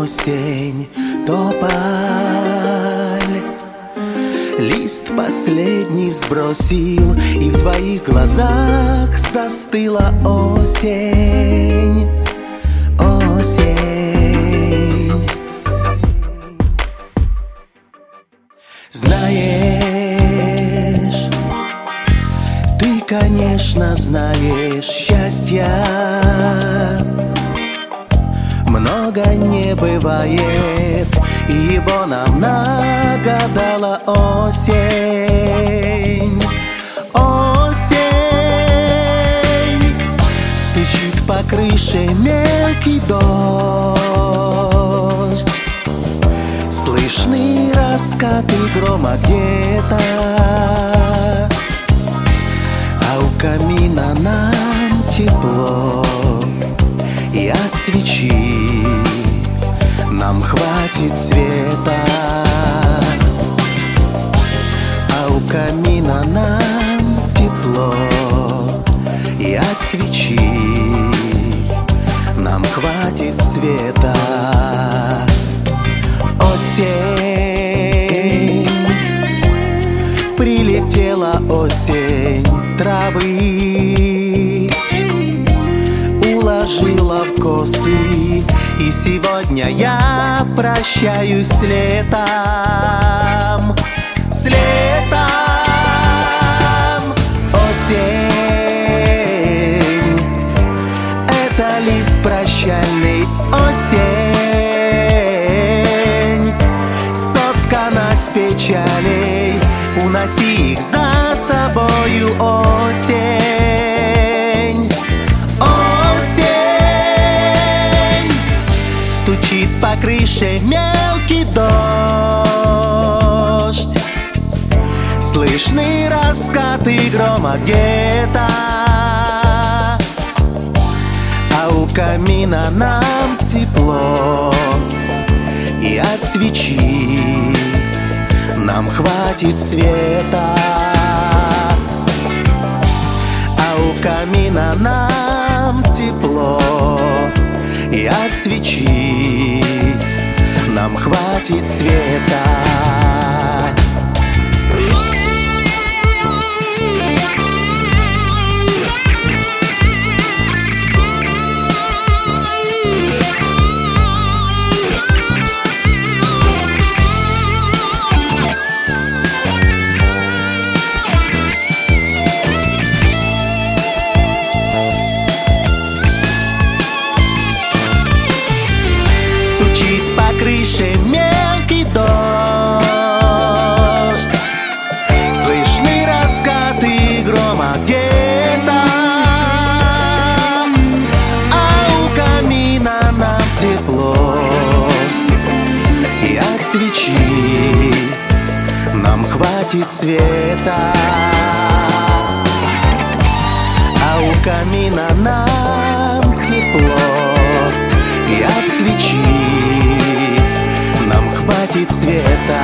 осень, тополь. Лист последний сбросил, и в твоих глазах застыла осень. Осень. Знаешь, ты, конечно, знаешь, счастья много не бывает, и его нам нагадала осень. Осень. Стучит по крыше мелкий дождь, слышны раскаты грома где-то, а у камина нам тепло, и от свечи нам хватит света. А у камина нам тепло, и от свечи нам хватит света. Осень. Прилетела осень травы, уложила в косы, и сегодня я прощаюсь с летом. С летом. Осень. Это лист прощальный. Осень. Соткана с печалей, уноси их за собою, осень. Осень. Стучит по крыше мелкий дождь, слышны раскаты грома где-то, а у камина нам тепло, и от свечи нам хватит света. А у камина нам тепло, и от свечи нам хватит света. Мелкий дождь, слышны раскаты грома где-то, а у камина нам тепло, и от свечи нам хватит света. А у камина нам тепло, и от свечи нам хватит света.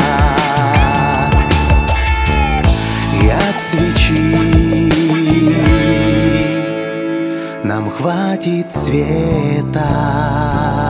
И от свечи нам хватит света.